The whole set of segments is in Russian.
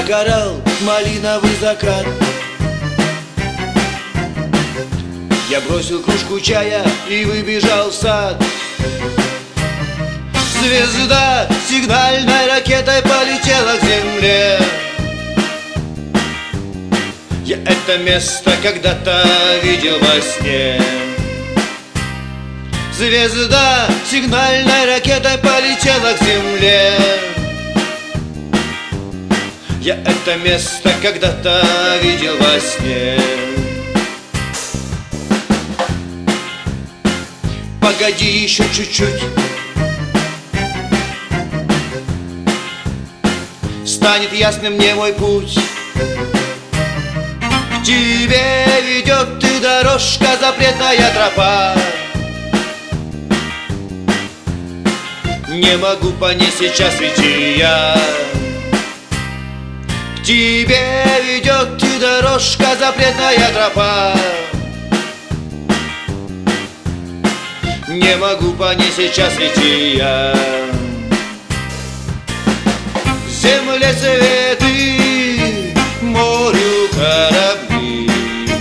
Загорал малиновый закат. Я бросил кружку чая и выбежал в сад. Звезда сигнальной ракетой полетела к земле. Я это место когда-то видел во сне. Звезда сигнальной ракетой полетела к земле. Я это место когда-то видел во сне. Погоди еще чуть-чуть, станет ясным мне мой путь. К тебе ведет ты дорожка, запретная тропа. Не могу понять сейчас, ведь и я. К тебе ведет ты дорожка, запретная тропа. Не могу понять сейчас, ведь и я. Земле цветы, морю корабли,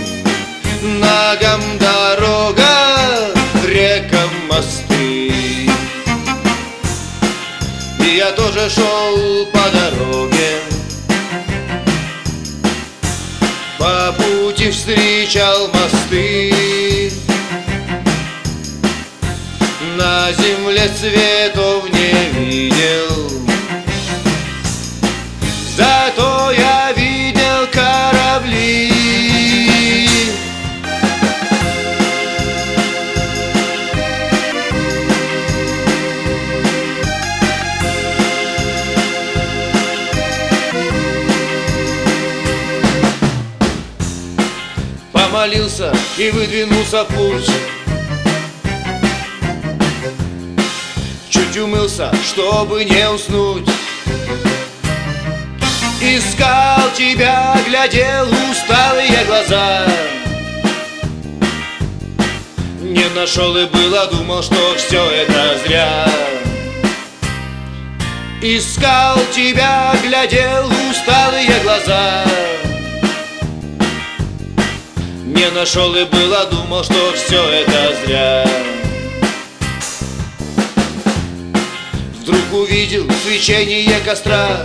ногам дорога, рекам мосты. И я тоже шел по дороге, по пути встречал мосты. На земле цветов не видел, зато я видел корабли. Помолился и выдвинулся в путь. Чуть умылся, чтобы не уснуть. Искал тебя, глядел усталые глаза. Не нашел и было, думал, что все это зря. Искал тебя, глядел усталые глаза. Не нашел и было, думал, что все это зря. Вдруг увидел свечение костра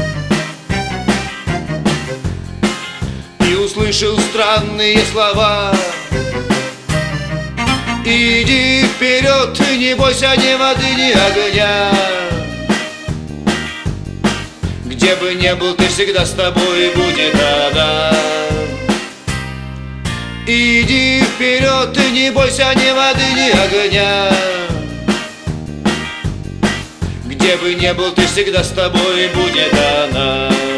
и услышал странные слова. Иди вперед, не бойся ни воды, ни огня. Где бы ни был, ты всегда с тобой будет она. Иди вперед, не бойся ни воды, ни огня. Где бы ни был, ты всегда с тобой будет она.